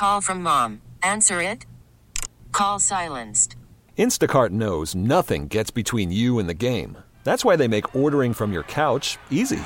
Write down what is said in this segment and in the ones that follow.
call from mom. Answer it. Call silenced. Instacart knows nothing gets between you and the game. That's why they make ordering from your couch easy.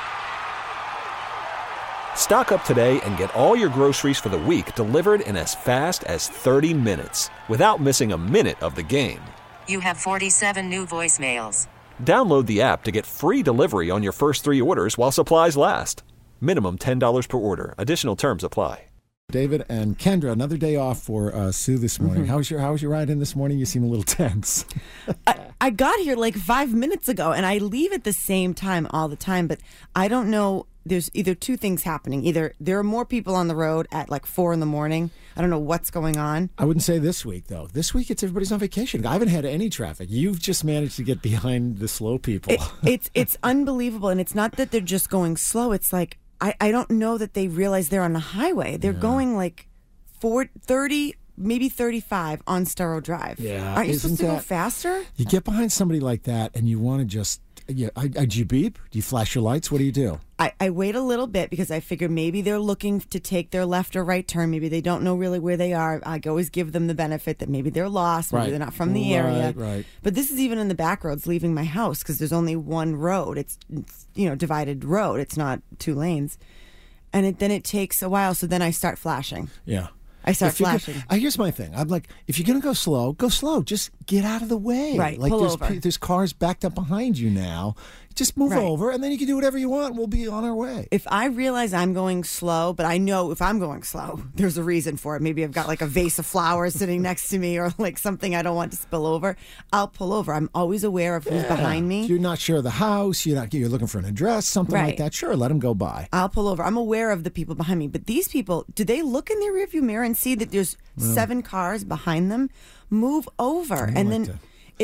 Stock up today and get all your groceries for the week delivered in as fast as 30 minutes without missing a minute of the game. You have 47 new voicemails. Download the app to get free delivery on your first 3 orders while supplies last. Minimum $10 per order. Additional terms apply. David and Kendra, another day off for Sue this morning. Mm-hmm. How was your ride in this morning? You seem a little tense. I got here like 5 minutes ago, and I leave at the same time all the time, but I don't know. There's either two things happening. Either there are more people on the road at like 4 in the morning. I don't know what's going on. I wouldn't say this week, though. This week, everybody's on vacation. I haven't had any traffic. You've just managed to get behind the slow people. It's unbelievable, and it's not that they're just going slow. It's like, I don't know that they realize they're on the highway. They're going like 30, maybe 35 on Starrow Drive. Yeah. Aren't you supposed to go faster? You get behind somebody like that and you want to just, do you beep? Do you flash your lights? What do you do? I wait a little bit because I figure maybe they're looking to take their left or right turn. Maybe they don't know really where they are. I always give them the benefit that maybe they're lost. Maybe they're not from the area. Right. But this is even in the back roads leaving my house because there's only one road. It's divided road. It's not 2 lanes. And then it takes a while. So then I start flashing. Yeah. I start flashing. Here's my thing. I'm like, if you're going to go slow, go slow. Just get out of the way. Right, like pull over. There's cars backed up behind you now. Just move over, and then you can do whatever you want. We'll be on our way. If I realize I'm going slow, but I know if I'm going slow, there's a reason for it. Maybe I've got like a vase of flowers sitting next to me or like something I don't want to spill over. I'll pull over. I'm always aware of who's behind me. If you're not sure of the house, you're looking for an address, something like that. Sure, let them go by. I'll pull over. I'm aware of the people behind me. But these people, do they look in their rearview mirror and see that there's 7 cars behind them? Move over. And then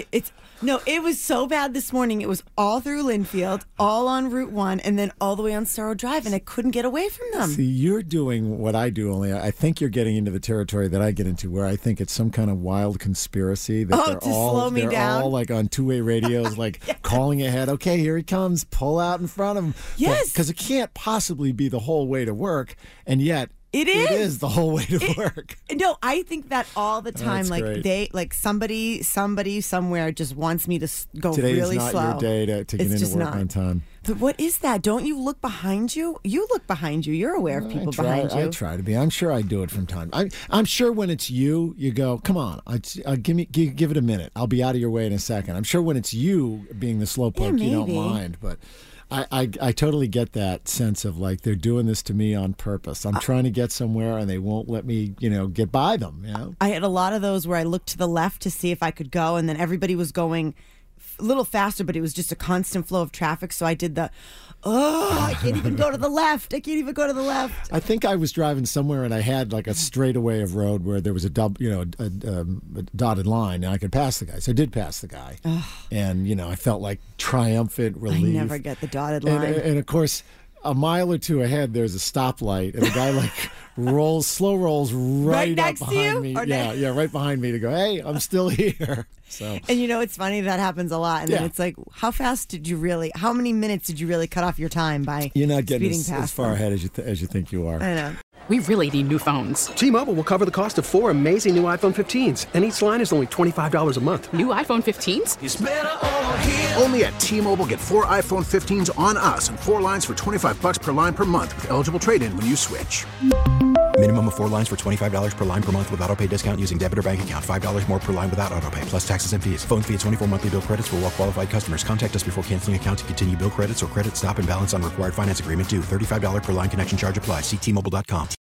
it was so bad this morning. It was all through Linfield, all on Route 1, and then all the way on Starrow Drive, and I couldn't get away from them. See, you're doing what I do, only I think you're getting into the territory that I get into, where I think it's some kind of wild conspiracy that slow me down. all like on two-way radios, like calling ahead. Okay, here he comes. Pull out in front of him. Yes, because it can't possibly be the whole way to work, and yet. It is the whole way to work. No, I think that all the time. That's Great. Somebody somewhere just wants me to go Today's really slow. Today's not your day to get into work on time. But what is that? Don't you look behind you? You look behind you. You're aware of people behind you. I try to be. I'm sure I do it from time. I'm sure when it's you go, come on, give it a minute. I'll be out of your way in a second. I'm sure when it's you being the slowpoke, you don't mind, but. I totally get that sense of like they're doing this to me on purpose. I'm trying to get somewhere and they won't let me, get by them. I had a lot of those where I looked to the left to see if I could go, and then everybody was going a little faster, but it was just a constant flow of traffic. So I did I can't even go to the left. I can't even go to the left. I think I was driving somewhere and I had like a straightaway of road where there was a dotted line and I could pass the guy. So I did pass the guy. And, I felt like triumphant relief. I never get the dotted line. And of course, a mile or two ahead, there's a stoplight, and the guy slow rolls right up next behind me. Yeah, right behind me to go, hey, I'm still here. So, and it's funny, that happens a lot. And then it's like, how many minutes did you really cut off your time by You're not getting as far ahead as you think you are. I know. We really need new phones. T-Mobile will cover the cost of 4 amazing new iPhone 15s, and each line is only $25 a month. New iPhone 15s? It's better over here. Only at T-Mobile, get 4 iPhone 15s on us and 4 lines for $25 per line per month with eligible trade-in when you switch. Minimum of 4 lines for $25 per line per month with autopay discount using debit or bank account. $5 more per line without autopay, plus taxes and fees. Phone fee at 24 monthly bill credits for well-qualified customers. Contact us before canceling account to continue bill credits or credit stop and balance on required finance agreement due. $35 per line connection charge applies. See T-Mobile.com.